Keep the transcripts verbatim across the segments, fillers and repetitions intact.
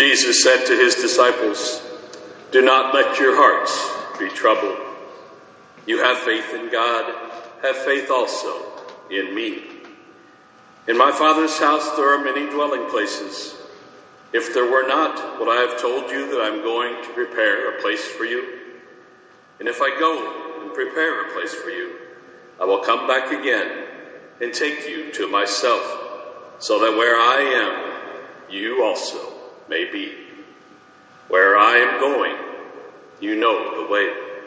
Jesus said to his disciples, "Do not let your hearts be troubled. You have faith in God, have faith also in me. In my Father's house there are many dwelling places. If there were not, would I have told you that I'm going to prepare a place for you? And if I go and prepare a place for you, I will come back again and take you to myself, so that where I am, you also may be. Where I am going, you know the way."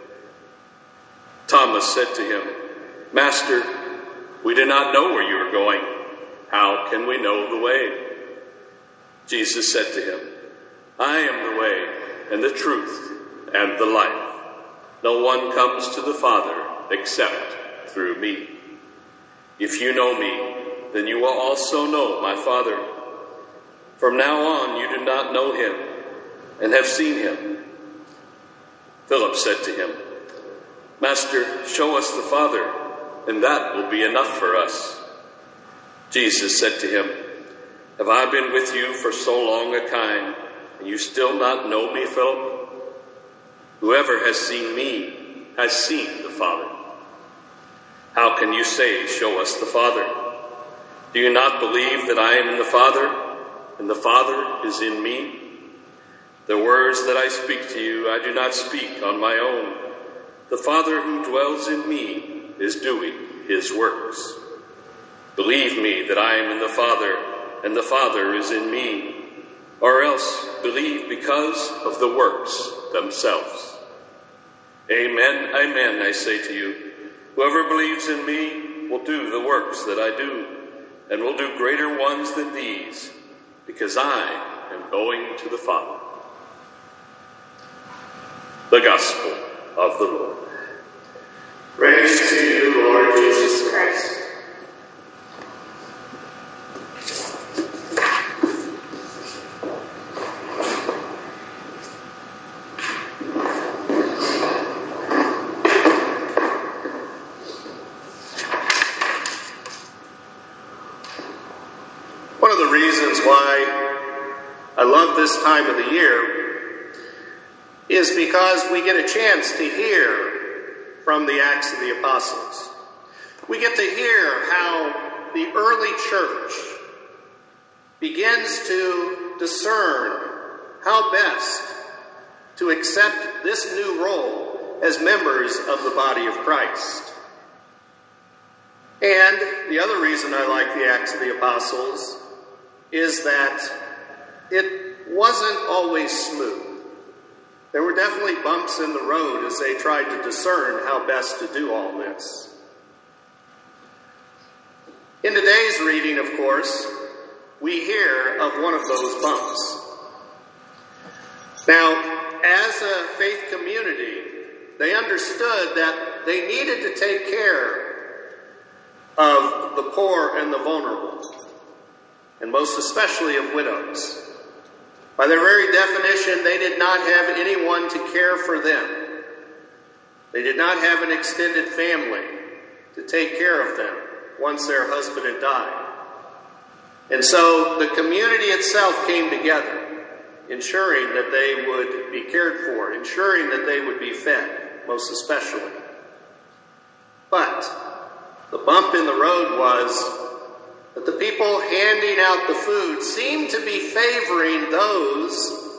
Thomas said to him, "Master, we do not know where you are going. How can we know the way?" Jesus said to him, "I am the way and the truth and the life. No one comes to the Father except through me. If you know me, then you will also know my Father. From now on you do not know him and have seen him." Philip said to him, "Master, show us the Father, and that will be enough for us." Jesus said to him, "Have I been with you for so long a time, and you still not know me, Philip? Whoever has seen me has seen the Father. How can you say, 'Show us the Father'? Do you not believe that I am in the Father, and the Father is in me? The words that I speak to you, I do not speak on my own. The Father who dwells in me is doing his works. Believe me that I am in the Father, and the Father is in me, or else believe because of the works themselves. Amen, amen, I say to you, whoever believes in me will do the works that I do, and will do greater ones than these, because I am going to the Father." The Gospel of the Lord. Praise to you, Lord Jesus Christ. One of the reasons why I love this time of the year is because we get a chance to hear from the Acts of the Apostles. We get to hear how the early church begins to discern how best to accept this new role as members of the body of Christ. And the other reason I like the Acts of the Apostles is that it wasn't always smooth. There were definitely bumps in the road as they tried to discern how best to do all this. In today's reading, of course, we hear of one of those bumps. Now, as a faith community, they understood that they needed to take care of the poor and the vulnerable, and most especially of widows. By their very definition, they did not have anyone to care for them. They did not have an extended family to take care of them once their husband had died. And so the community itself came together, ensuring that they would be cared for, ensuring that they would be fed, most especially. But the bump in the road was that the people handing out the food seemed to be favoring those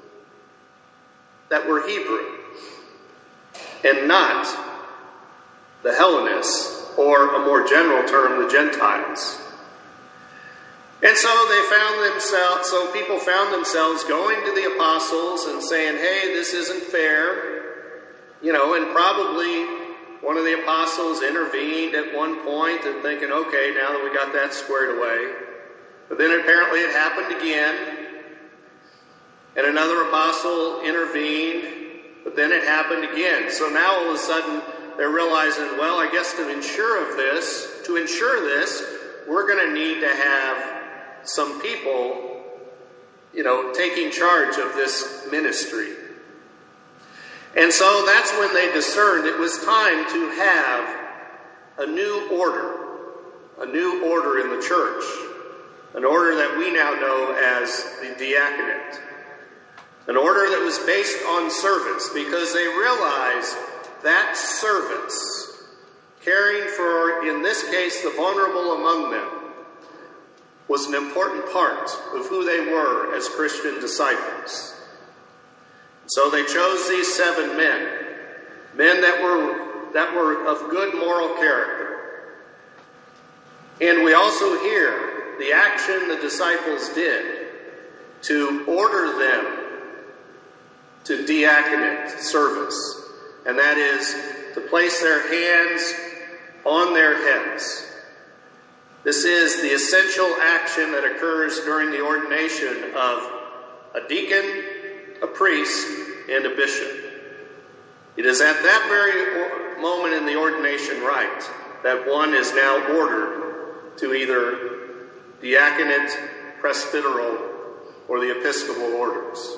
that were Hebrew and not the Hellenists, or a more general term, the Gentiles. And so they found themselves, so people found themselves going to the apostles and saying, "Hey, this isn't fair." You know, and probably one of the apostles intervened at one point and thinking, okay, now that we got that squared away. But then apparently it happened again. And another apostle intervened, but then it happened again. So now all of a sudden they're realizing, well, I guess to ensure of this, to ensure this, we're going to need to have some people, you know, taking charge of this ministry. And so that's when they discerned it was time to have a new order, a new order in the church, an order that we now know as the diaconate. An order that was based on service, because they realized that service, caring for, in this case, the vulnerable among them, was an important part of who they were as Christian disciples. So they chose these seven men, men that were, that were of good moral character. And we also hear the action the disciples did to order them to diaconate service, and that is to place their hands on their heads. This is the essential action that occurs during the ordination of a deacon, a priest, and a bishop. It is at that very moment in the ordination rite that one is now ordered to either diaconate, presbyteral, or the episcopal orders.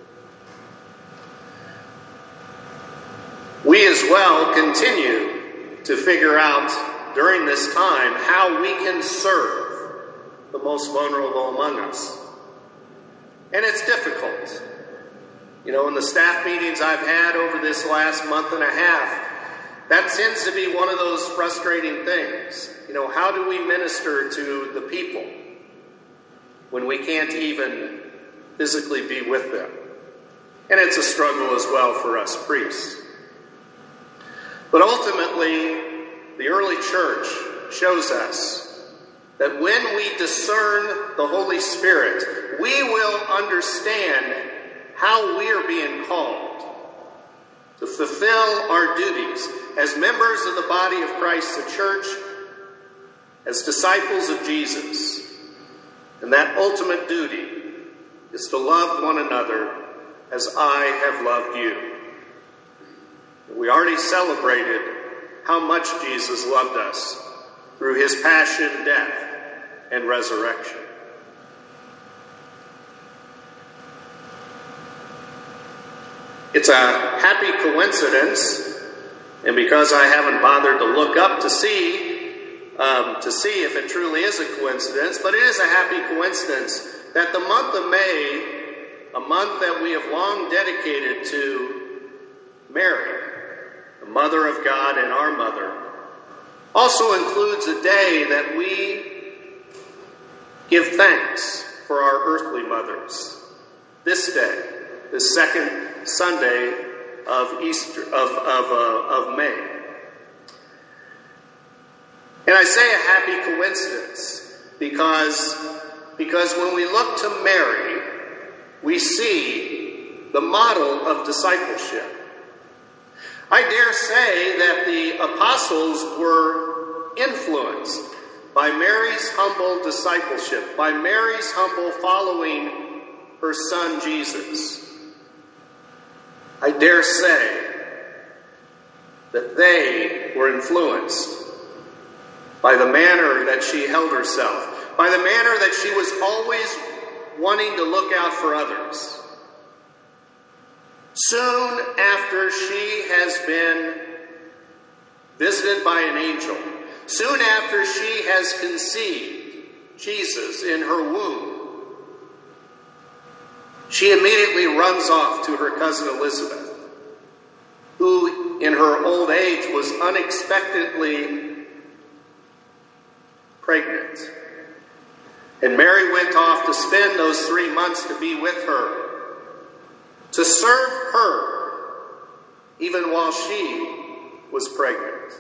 We as well continue to figure out during this time how we can serve the most vulnerable among us. And it's difficult. You know, in the staff meetings I've had over this last month and a half, that tends to be one of those frustrating things. You know, how do we minister to the people when we can't even physically be with them? And it's a struggle as well for us priests. But ultimately, the early church shows us that when we discern the Holy Spirit, we will understand how we are being called to fulfill our duties as members of the body of Christ, the church, as disciples of Jesus. And that ultimate duty is to love one another as I have loved you. We already celebrated how much Jesus loved us through his passion, death, and resurrection. It's a happy coincidence, and because I haven't bothered to look up to see, um, to see if it truly is a coincidence, but it is a happy coincidence that the month of May, a month that we have long dedicated to Mary, the Mother of God and our Mother, also includes a day that we give thanks for our earthly mothers. This day, the second Sunday of Easter, of, of, uh, of May. And I say a happy coincidence because, because when we look to Mary, we see the model of discipleship. I dare say that the apostles were influenced by Mary's humble discipleship, by Mary's humble following her son Jesus. I dare say that they were influenced by the manner that she held herself, by the manner that she was always wanting to look out for others. Soon after she has been visited by an angel, soon after she has conceived Jesus in her womb, she immediately runs off to her cousin Elizabeth, who in her old age was unexpectedly pregnant. And Mary went off to spend those three months to be with her, to serve her, even while she was pregnant.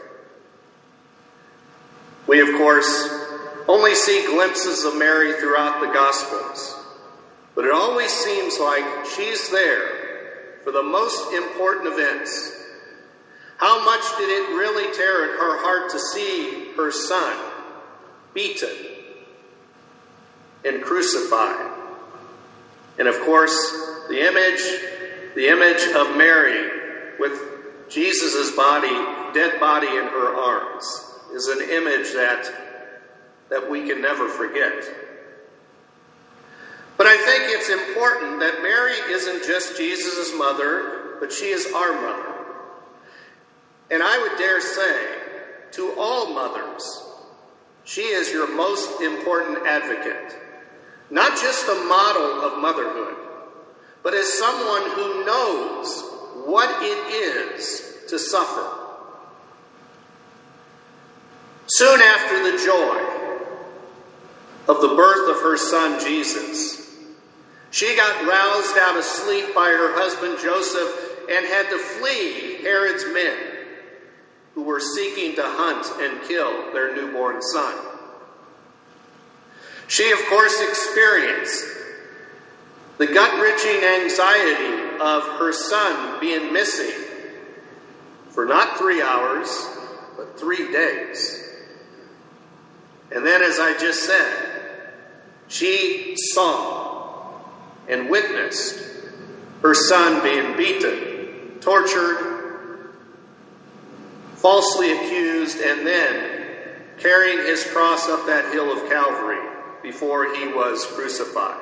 We, of course, only see glimpses of Mary throughout the Gospels, but it always seems like she's there for the most important events. How much did it really tear at her heart to see her son beaten and crucified? And of course, the image, the image of Mary with Jesus' body, dead body in her arms, is an image that, that we can never forget. But I think it's important that Mary isn't just Jesus' mother, but she is our mother. And I would dare say, to all mothers, she is your most important advocate. Not just a model of motherhood, but as someone who knows what it is to suffer. Soon after the joy of the birth of her son Jesus, she got roused out of sleep by her husband Joseph and had to flee Herod's men, who were seeking to hunt and kill their newborn son. She, of course, experienced the gut-wrenching anxiety of her son being missing for not three hours, but three days. And then, as I just said, she saw and witnessed her son being beaten, tortured, falsely accused, and then carrying his cross up that hill of Calvary before he was crucified.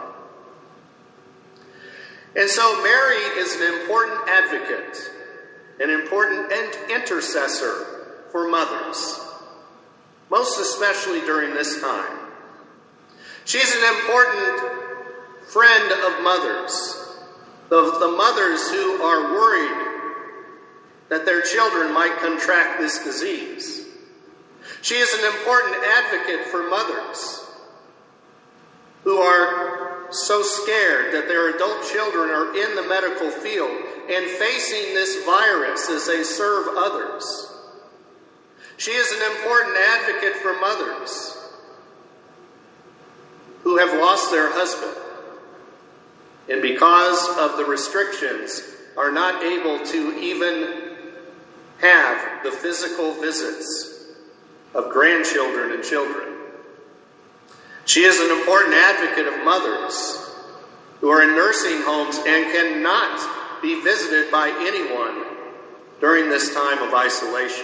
And so Mary is an important advocate, an important intercessor for mothers, most especially during this time. She's an important friend of mothers, the, the mothers who are worried that their children might contract this disease. She is an important advocate for mothers who are so scared that their adult children are in the medical field and facing this virus as they serve others. She is an important advocate for mothers who have lost their husband and because of the restrictions are not able to even have the physical visits of grandchildren and children. She is an important advocate of mothers who are in nursing homes and cannot be visited by anyone during this time of isolation.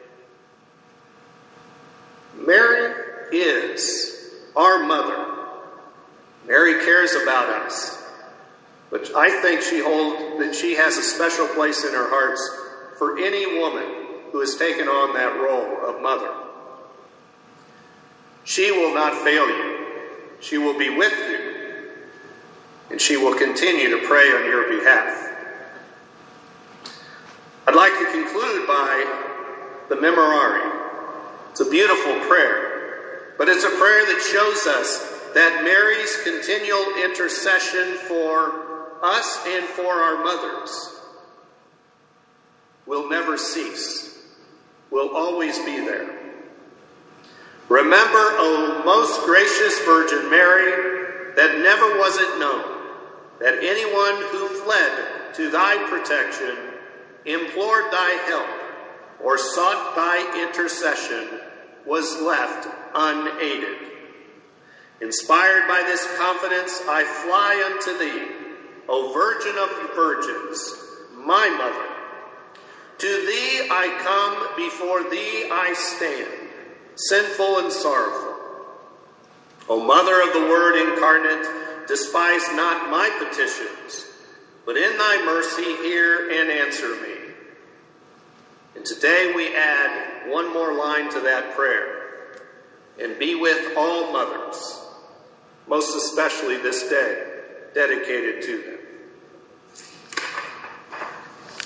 Mary is our mother. Mary cares about us, but I think she hold that she has a special place in her hearts for any woman who has taken on that role of mother. She will not fail you. She will be with you, and she will continue to pray on your behalf. I'd like to conclude by the Memorare. It's a beautiful prayer, but it's a prayer that shows us that Mary's continual intercession for us and for our mothers will never cease, will always be there. Remember, O most gracious Virgin Mary, that never was it known that anyone who fled to thy protection, implored thy help, or sought thy intercession was left unaided. Inspired by this confidence, I fly unto thee, O Virgin of virgins, my mother. To thee I come, before thee I stand, sinful and sorrowful. O Mother of the Word incarnate, despise not my petitions, but in thy mercy hear and answer me. And today we add one more line to that prayer, and be with all mothers, most especially this day, dedicated to them.